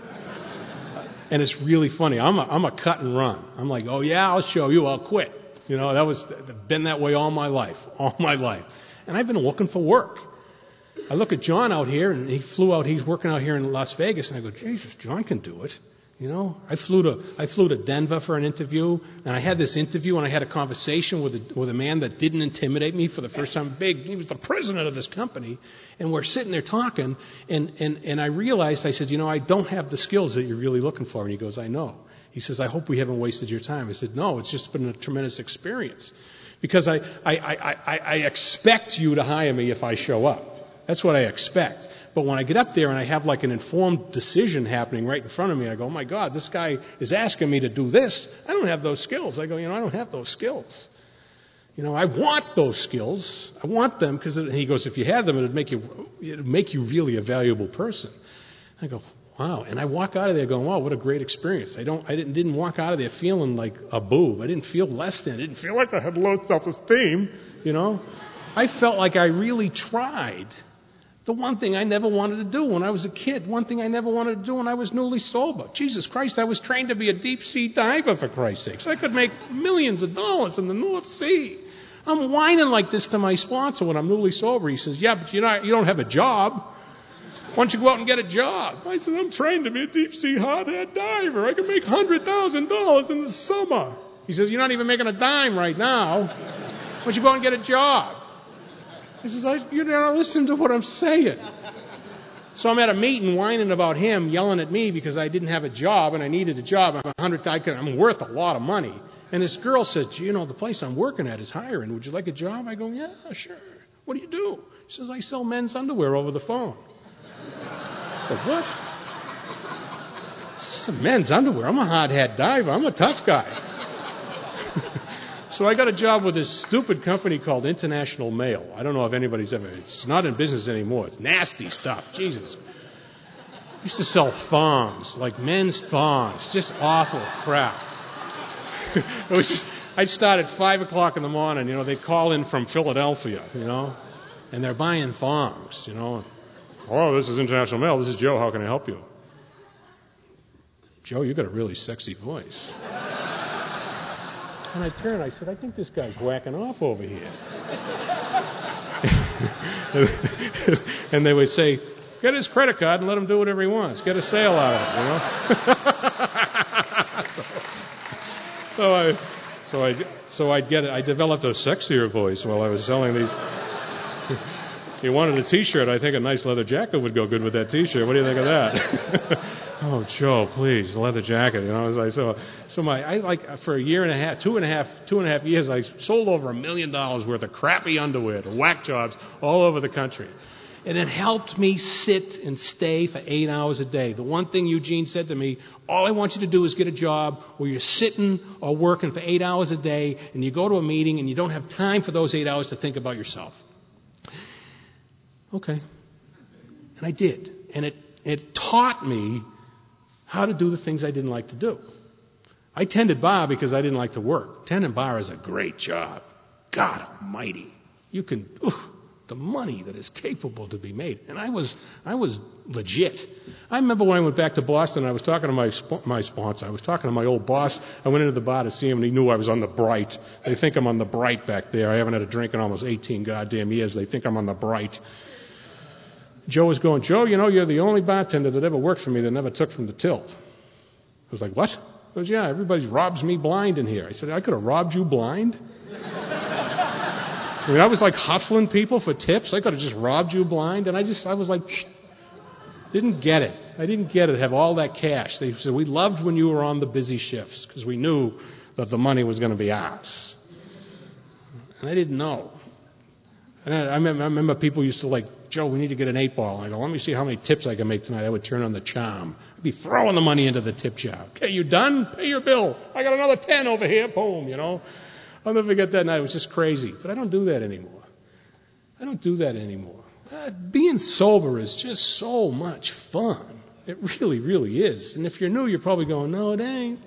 And it's really funny. I'm a, I'm a cut and run. I'm like, oh yeah, I'll show you. I'll quit. You know, that was, been that way all my life, all my life. And I've been looking for work. I look at John out here and he flew out, he's working out here in Las Vegas and I go, Jesus, John can do it. You know, I flew to, I flew to Denver for an interview and I had this interview and I had a conversation with a, with a man that didn't intimidate me for the first time. Big, he was the president of this company and we're sitting there talking and, and, and I realized, I said, you know, I don't have the skills that you're really looking for. And he goes, I know. He says, I hope we haven't wasted your time. I said, no, it's just been a tremendous experience because I, I, I, I, I expect you to hire me if I show up. That's what I expect. But when I get up there and I have like an informed decision happening right in front of me, I go, oh my God, this guy is asking me to do this. I don't have those skills. I go, you know, I don't have those skills. You know, I want those skills. I want them because he goes, if you had them, it'd make you, it'd make you really a valuable person. I go, wow. And I walk out of there going, wow, what a great experience. I don't, I didn't, didn't walk out of there feeling like a boob. I didn't feel less than. I didn't feel like I had low self-esteem, you know. I felt like I really tried. The one thing I never wanted to do when I was a kid. One thing I never wanted to do when I was newly sober. Jesus Christ, I was trained to be a deep sea diver, for Christ's sakes. I could make millions of dollars in the North Sea. I'm whining like this to my sponsor when I'm newly sober. He says, yeah, but you're not, you don't have a job. Why don't you go out and get a job? I said, I'm trained to be a deep sea hot head diver. I can make one hundred thousand dollars in the summer. He says, you're not even making a dime right now. Why don't you go and get a job? He says, I, you don't listen to what I'm saying. So I'm at a meeting whining about him, yelling at me because I didn't have a job and I needed a job. I'm a hundred, I'm worth a lot of money. And this girl said, you know, the place I'm working at is hiring. Would you like a job? I go, yeah, sure. What do you do? She says, I sell men's underwear over the phone. I said, what? Some men's underwear. I'm a hard hat diver. I'm a tough guy. So I got a job with this stupid company called International Mail. I don't know if anybody's ever, it's not in business anymore. It's nasty stuff. Jesus. Used to sell thongs, like men's thongs. Just awful crap. It was just, I'd start at five o'clock in the morning, you know, they call in from Philadelphia, you know, and they're buying thongs, you know. Oh, this is International Mail. This is Joe. How can I help you? Joe, you got a really sexy voice. And I turned, I said, I think this guy's whacking off over here. And they would say, get his credit card and let him do whatever he wants. Get a sale out of it, you know. so, so I, so I, so I'd get it. I developed a sexier voice while I was selling these. He wanted a T-shirt. I think a nice leather jacket would go good with that T-shirt. What do you think of that? Oh, Joe, please, a leather jacket. You know, I was like, so, so my, I like for a year and a half, two and a half, two and a half years, I sold over a million dollars worth of crappy underwear to whack jobs all over the country. And it helped me sit and stay for eight hours a day. The one thing Eugene said to me, all I want you to do is get a job where you're sitting or working for eight hours a day and you go to a meeting and you don't have time for those eight hours to think about yourself. Okay. And I did. And it, it taught me how to do the things I didn't like to do. I tended bar because I didn't like to work. Tending bar is a great job. God almighty. You can, oof, the money that is capable to be made. And I was, I was legit. I remember when I went back to Boston, I was talking to my, my sponsor. I was talking to my old boss. I went into the bar to see him and he knew I was on the Bright. They think I'm on the Bright back there. I haven't had a drink in almost eighteen goddamn years. They think I'm on the Bright. Joe was going, Joe, you know, you're the only bartender that ever worked for me that never took from the tilt. I was like, what? He goes, yeah, everybody robs me blind in here. I said, I could have robbed you blind? I mean, I was like hustling people for tips. I could have just robbed you blind. And I just, I was like, didn't get it. I didn't get it, have all that cash. They said, we loved when you were on the busy shifts because we knew that the money was going to be ours. And I didn't know. And I, I, remember, I remember people used to like, Joe, we need to get an eight ball. And I go, let me see how many tips I can make tonight. I would turn on the charm. I'd be throwing the money into the tip jar. Okay, you done? Pay your bill. I got another ten over here. Boom, you know. I'll never forget that night. It was just crazy. But I don't do that anymore. I don't do that anymore. Uh, being sober is just so much fun. It really, really is. And if you're new, you're probably going, no, it ain't.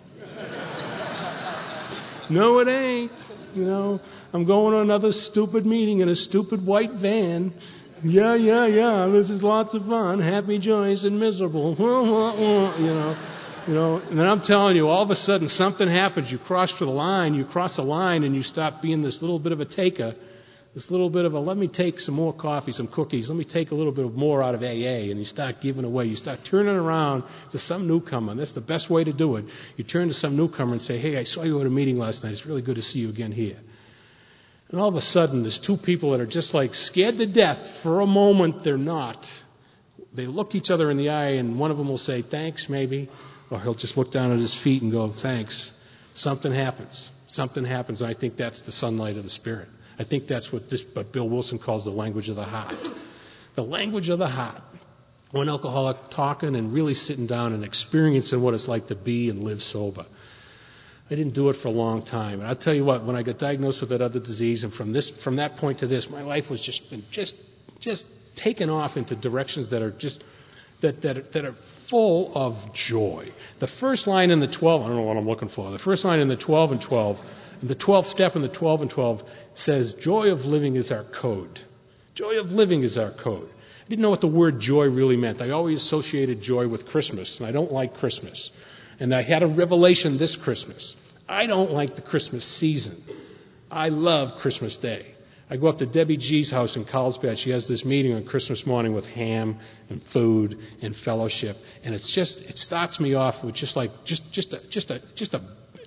No, it ain't. You know, I'm going to another stupid meeting in a stupid white van. Yeah, yeah, yeah, this is lots of fun. Happy, joyous, and miserable. You know, you know, and then I'm telling you, all of a sudden something happens. You cross to the line, you cross the line, and you stop being this little bit of a taker, this little bit of a, let me take some more coffee, some cookies, let me take a little bit more out of A A, and you start giving away. You start turning around to some newcomer, and that's the best way to do it. You turn to some newcomer and say, hey, I saw you at a meeting last night. It's really good to see you again here. And all of a sudden, there's two people that are just like scared to death. For a moment, they're not. They look each other in the eye, and one of them will say, thanks, maybe. Or he'll just look down at his feet and go, thanks. Something happens. Something happens, and I think that's the sunlight of the Spirit. I think that's what this, what Bill Wilson calls the language of the heart. The language of the heart. One alcoholic talking and really sitting down and experiencing what it's like to be and live sober. I didn't do it for a long time. And I'll tell you what, when I got diagnosed with that other disease, and from this, from that point to this, my life was just been just, just taken off into directions that are just, that, that, are, that are full of joy. The first line in the twelve, I don't know what I'm looking for, the first line in the twelve and twelve, the twelfth step in the twelve and twelve says, joy of living is our code. Joy of living is our code. I didn't know what the word joy really meant. I always associated joy with Christmas, and I don't like Christmas. And I had a revelation this Christmas. I don't like the Christmas season. I love Christmas Day. I go up to Debbie G's house in Carlsbad. She has this meeting on Christmas morning with ham and food and fellowship. And it's just, it starts me off with just like, just, just a, just a, just a,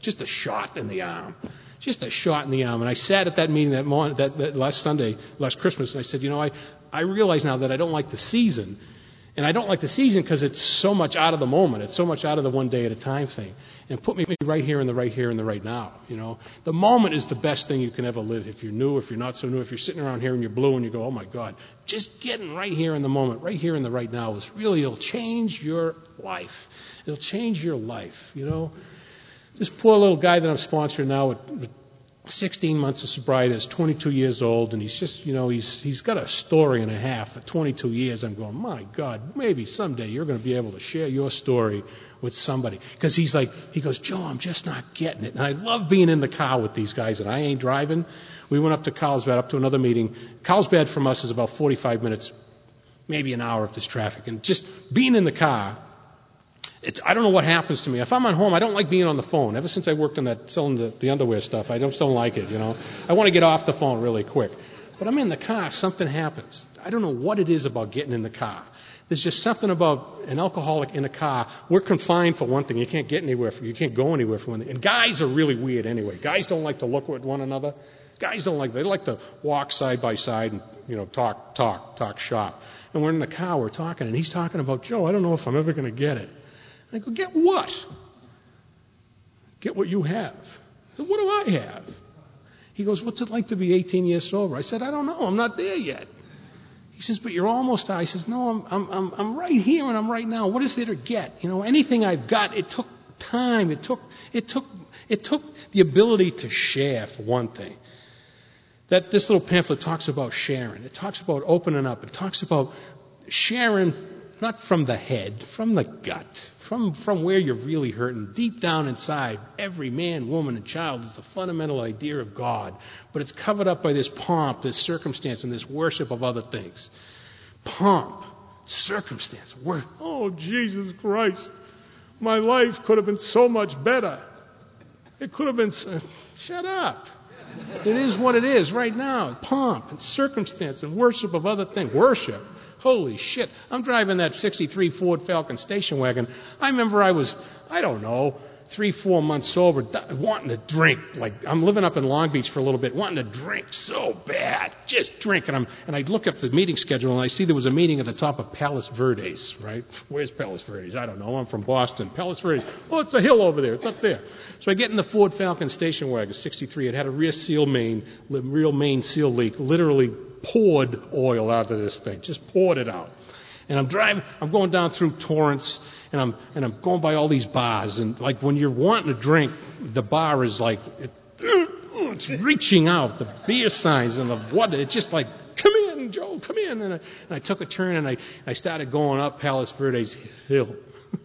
just a shot in the arm. Just a shot in the arm. And I sat at that meeting that morning, that, that last Sunday, last Christmas, and I said, you know, I, I realize now that I don't like the season. And I don't like the season because it's so much out of the moment. It's so much out of the one day at a time thing. And put me right here in the right here in the right now, you know. The moment is the best thing you can ever live. If you're new, if you're not so new, if you're sitting around here and you're blue and you go, oh my God, just getting right here in the moment, right here in the right now is really, it'll change your life. It'll change your life, you know. This poor little guy that I'm sponsoring now with, with sixteen months of sobriety is twenty-two years old, and he's just, you know, he's he's got a story and a half at twenty-two years. I'm going, my God, maybe someday you're going to be able to share your story with somebody. Because he's like, he goes, Joe, I'm just not getting it. And I love being in the car with these guys, and I ain't driving. We went up to Carlsbad, up to another meeting. Carlsbad from us is about forty-five minutes, maybe an hour if there's traffic. And just being in the car, It, I don't know what happens to me. If I'm at home, I don't like being on the phone. Ever since I worked on that, selling the, the underwear stuff, I just don't like it, you know. I want to get off the phone really quick. But I'm in the car, something happens. I don't know what it is about getting in the car. There's just something about an alcoholic in a car. We're confined for one thing. You can't get anywhere. For, you can't go anywhere for one thing. And guys are really weird anyway. Guys don't like to look at one another. Guys don't like, they like to walk side by side and, you know, talk, talk, talk shop. And we're in the car, we're talking, and he's talking about, Joe, I don't know if I'm ever going to get it. I go, get what? Get what you have. I said, what do I have? He goes, what's it like to be eighteen years sober? I said, I don't know. I'm not there yet. He says, but you're almost there. He says, no, I'm, I'm, I'm, I'm right here and I'm right now. What is there to get? You know, anything I've got, it took time. It took, it took, it took the ability to share, for one thing. That this little pamphlet talks about sharing. It talks about opening up. It talks about sharing, not from the head, from the gut, from, from where you're really hurting. Deep down inside, every man, woman, and child is the fundamental idea of God. But it's covered up by this pomp, this circumstance, and this worship of other things. Pomp, circumstance, worship. Oh, Jesus Christ, my life could have been so much better. It could have been, so, shut up. It is what it is right now. Pomp and circumstance and worship of other things. Worship. Holy shit. I'm driving that sixty-three Ford Falcon station wagon. I remember I was, I don't know, three, four months sober, wanting to drink. Like, I'm living up in Long Beach for a little bit, wanting to drink so bad. Just drink. And, I'm, and I look up the meeting schedule and I see there was a meeting at the top of Palos Verdes, right? Where's Palos Verdes? I don't know. I'm from Boston. Palos Verdes. Oh, it's a hill over there. It's up there. So I get in the Ford Falcon station wagon, sixty-three. It had a rear seal main, real main seal leak, literally poured oil out of this thing. Just poured it out. And I'm driving, I'm going down through Torrance, and I'm, and I'm going by all these bars. And like when you're wanting to drink, the bar is like, it, it's reaching out, the beer signs and the what, it's just like, come in, Joe, come in. And I, and I took a turn and I, I started going up Palos Verdes Hill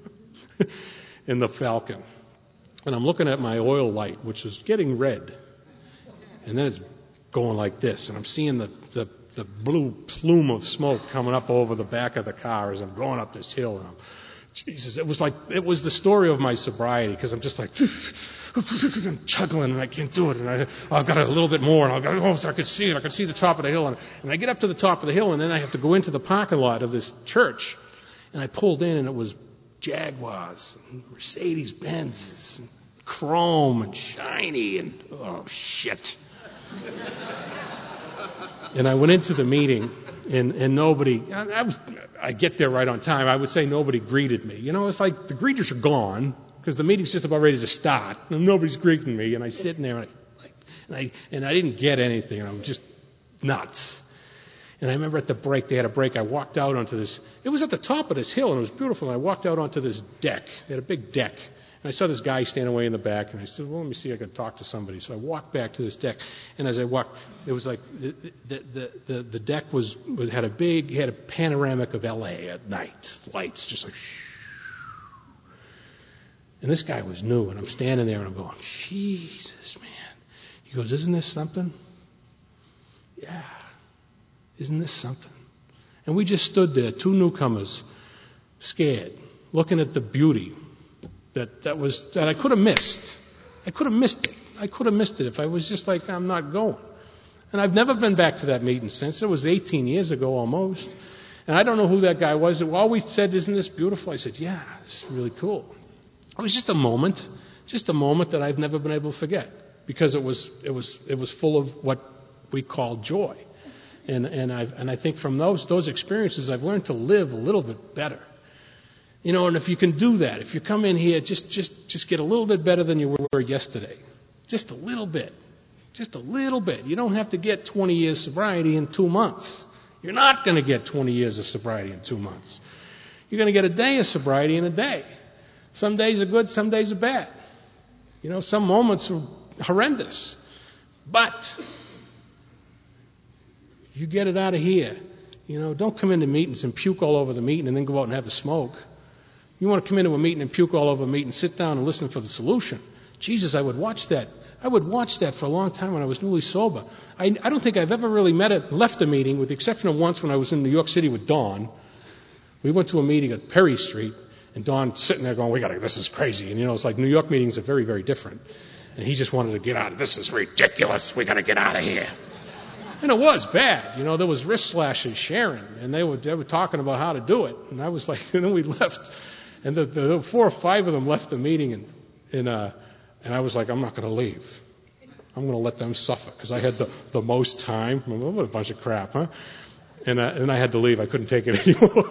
in the Falcon. And I'm looking at my oil light, which is getting red. And then it's going like this. And I'm seeing the, the, the blue plume of smoke coming up over the back of the car as I'm going up this hill. And I'm, Jesus, it was like, it was the story of my sobriety, because I'm just like, I'm chuckling and I can't do it. And I, I've got a little bit more and I'll go, oh, so I could see it. I could see the top of the hill. And, and I get up to the top of the hill and then I have to go into the parking lot of this church. And I pulled in and it was Jaguars and Mercedes Benzes and chrome and shiny and, oh, shit. And I went into the meeting, and, and nobody, I, I was, I get there right on time. I would say nobody greeted me. You know, it's like the greeters are gone because the meeting's just about ready to start, and nobody's greeting me. And I sit in there, and I, and I, and I didn't get anything. And I'm just nuts. And I remember at the break, they had a break. I walked out onto this. It was at the top of this hill, and it was beautiful. And I walked out onto this deck. They had a big deck. And I saw this guy standing way in the back, and I said, well, let me see if I can talk to somebody. So I walked back to this deck, and as I walked, it was like the the the, the deck was had a big, had a panoramic of L A at night, lights just like. And this guy was new, and I'm standing there, and I'm going, Jesus, man. He goes, isn't this something? Yeah, isn't this something? And we just stood there, two newcomers, scared, looking at the beauty. That, that was, that I could have missed. I could have missed it. I could have missed it if I was just like, I'm not going. And I've never been back to that meeting since. It was eighteen years ago almost. And I don't know who that guy was. All we said, isn't this beautiful? I said, yeah, it's really cool. It was just a moment. Just a moment that I've never been able to forget because it was, it was, it was full of what we call joy. And, and I, and I think from those, those experiences, I've learned to live a little bit better. You know, and if you can do that, if you come in here, just, just, just get a little bit better than you were yesterday. Just a little bit. Just a little bit. You don't have to get twenty years sobriety in two months. You're not going to get twenty years of sobriety in two months. You're going to get a day of sobriety in a day. Some days are good, some days are bad. You know, some moments are horrendous. But you get it out of here. You know, don't come into meetings and puke all over the meeting and then go out and have a smoke. You want to come into a meeting and puke all over a meeting, sit down and listen for the solution. Jesus, I would watch that. I would watch that for a long time when I was newly sober. I, I don't think I've ever really met a, left a meeting, with the exception of once when I was in New York City with Don. We went to a meeting at Perry Street, and Don sitting there going, "We gotta, this is crazy." And you know, it's like New York meetings are very, very different. And he just wanted to get out of this. Is ridiculous. We gotta get out of here. And it was bad. You know, there was wrist slashes sharing, and they were they were talking about how to do it. And I was like, and then we left, and the, the, the four or five of them left the meeting, and and uh, and I was like, I'm not going to leave. I'm going to let them suffer because I had the the most time. What a bunch of crap, huh? And uh, and I had to leave. I couldn't take it anymore.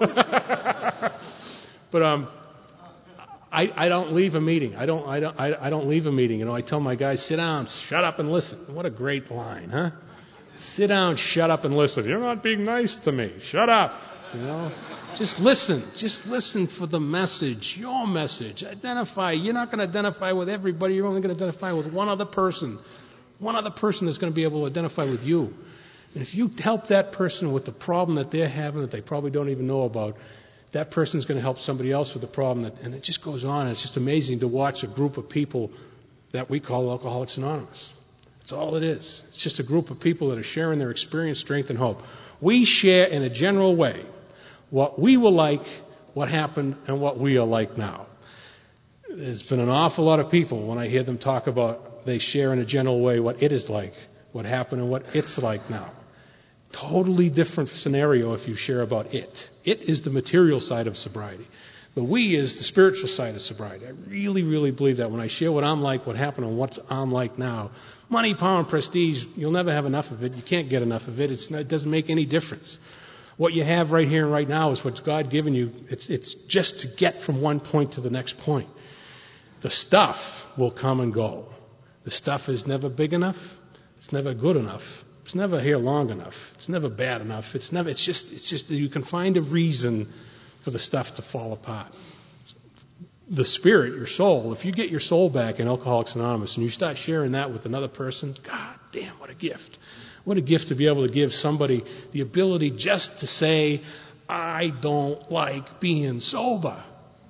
But um, I I don't leave a meeting. I don't I don't I, I don't leave a meeting. You know, I tell my guys, sit down, shut up, and listen. What a great line, huh? Sit down, shut up, and listen. You're not being nice to me. Shut up. You know, just listen. Just listen for the message, your message. Identify. You're not going to identify with everybody. You're only going to identify with one other person. One other person that's going to be able to identify with you. And if you help that person with the problem that they're having that they probably don't even know about, that person's going to help somebody else with the problem. That, and it just goes on. It's just amazing to watch a group of people that we call Alcoholics Anonymous. That's all it is. It's just a group of people that are sharing their experience, strength, and hope. We share in a general way what we were like, what happened, and what we are like now. There's been an awful lot of people, when I hear them talk about, they share in a general way what it is like, what happened, and what it's like now. Totally different scenario if you share about it. It is the material side of sobriety. The we is the spiritual side of sobriety. I really, really believe that when I share what I'm like, what happened, and what I'm like now. Money, power, and prestige, you'll never have enough of it. You can't get enough of it. It's not, it doesn't make any difference. What you have right here and right now is what's God given you. It's, it's just to get from one point to the next point. The stuff will come and go. The stuff is never big enough. It's never good enough. It's never here long enough. It's never bad enough. It's never, it's just, it's just that you can find a reason for the stuff to fall apart. The spirit, your soul, if you get your soul back in Alcoholics Anonymous and you start sharing that with another person, God damn, what a gift. What a gift to be able to give somebody the ability just to say, I don't like being sober.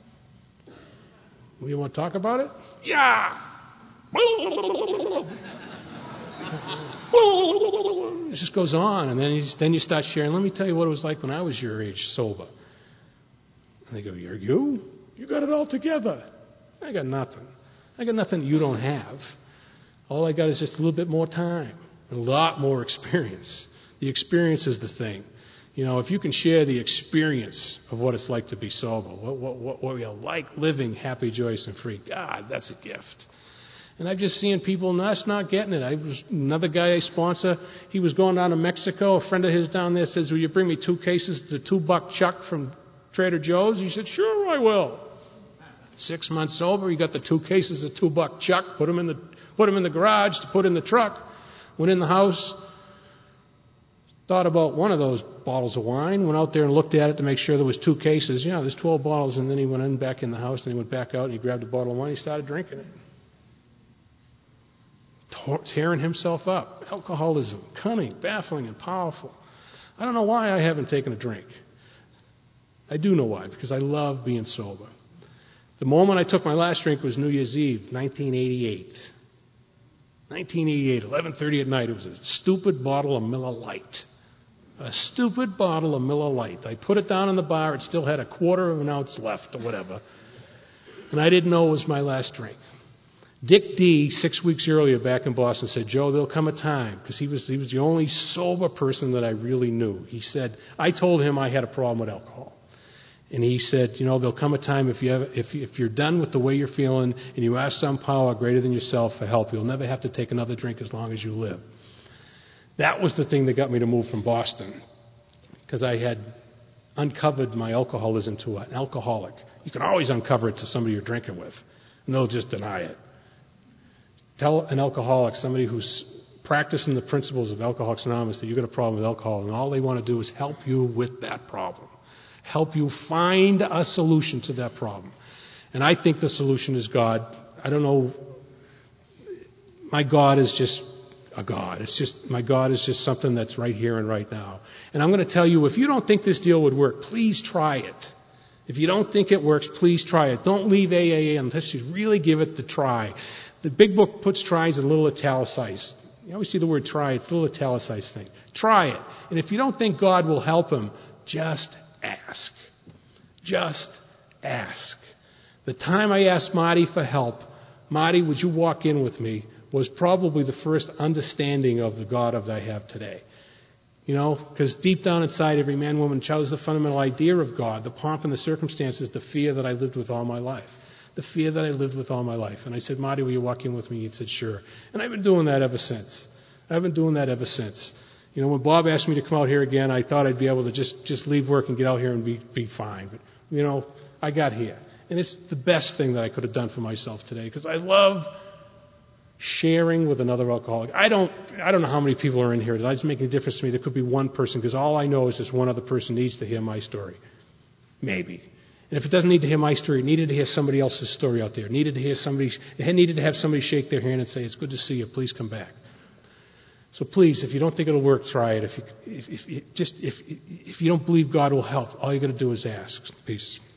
You want to talk about it? Yeah. It just goes on, and then you, just, then you start sharing. Let me tell you what it was like when I was your age, sober. And they go, you're you? You got it all together. I got nothing. I got nothing you don't have. All I got is just a little bit more time, a lot more experience. The experience is the thing. You know, if you can share the experience of what it's like to be sober, what, what, what, what we are like living happy, joyous, and free, God, that's a gift. And I've just seen people not, not getting it. I was another guy I sponsor. He was going down to Mexico. A friend of his down there says, will you bring me two cases of the two-buck chuck from Trader Joe's? He said, sure, I will. Six months sober, he got the two cases of two-buck chuck, put them in the put them in the garage to put in the truck. Went in the house, thought about one of those bottles of wine, went out there and looked at it to make sure there was two cases. Yeah, there's twelve bottles, and then he went in back in the house, and he went back out, and he grabbed a bottle of wine, and he started drinking it. Tearing himself up. Alcoholism, cunning, baffling, and powerful. I don't know why I haven't taken a drink. I do know why, because I love being sober. The moment I took my last drink was New Year's Eve, nineteen eighty-eight. nineteen eighty-eight, eleven thirty at night. It was a stupid bottle of Miller Lite. A stupid bottle of Miller Lite. I put it down in the bar. It still had a quarter of an ounce left or whatever. And I didn't know it was my last drink. Dick D, six weeks earlier back in Boston, said, Joe, there'll come a time, because he was, he was the only sober person that I really knew. He said, I told him I had a problem with alcohol. And he said, you know, there'll come a time if, you have, if, if you're done with the way you're feeling and you ask some power greater than yourself for help, you'll never have to take another drink as long as you live. That was the thing that got me to move from Boston, because I had uncovered my alcoholism to an alcoholic. You can always uncover it to somebody you're drinking with, and they'll just deny it. Tell an alcoholic, somebody who's practicing the principles of Alcoholics Anonymous, that you've got a problem with alcohol, and all they want to do is help you with that problem. Help you find a solution to that problem. And I think the solution is God. I don't know. My God is just a God. It's just, my God is just something that's right here and right now. And I'm going to tell you, if you don't think this deal would work, please try it. If you don't think it works, please try it. Don't leave A A A unless you really give it the try. The big book puts tries in a little italicized. You always see the word try. It's a little italicized thing. Try it. And if you don't think God will help him, just ask. Just ask. The time I asked Marty for help, Marty, would you walk in with me, was probably the first understanding of the God that I have today. You know, because deep down inside every man, woman, child is the fundamental idea of God, the pomp and the circumstances, the fear that I lived with all my life. The fear that I lived with all my life. And I said, Marty, will you walk in with me? He said, sure. And I've been doing that ever since. I've been doing that ever since. You know, when Bob asked me to come out here again, I thought I'd be able to just, just leave work and get out here and be, be fine. But, you know, I got here. And it's the best thing that I could have done for myself today, because I love sharing with another alcoholic. I don't, I don't know how many people are in here. That doesn't make any difference to me. There could be one person, because all I know is this one other person needs to hear my story. Maybe. And if it doesn't need to hear my story, it needed to hear somebody else's story out there. It needed to hear somebody, it needed to have somebody shake their hand and say, it's good to see you. Please come back. So please, if you don't think it'll work, try it. If you, if, if, just, if, if you don't believe God will help, all you got to do is ask. Peace.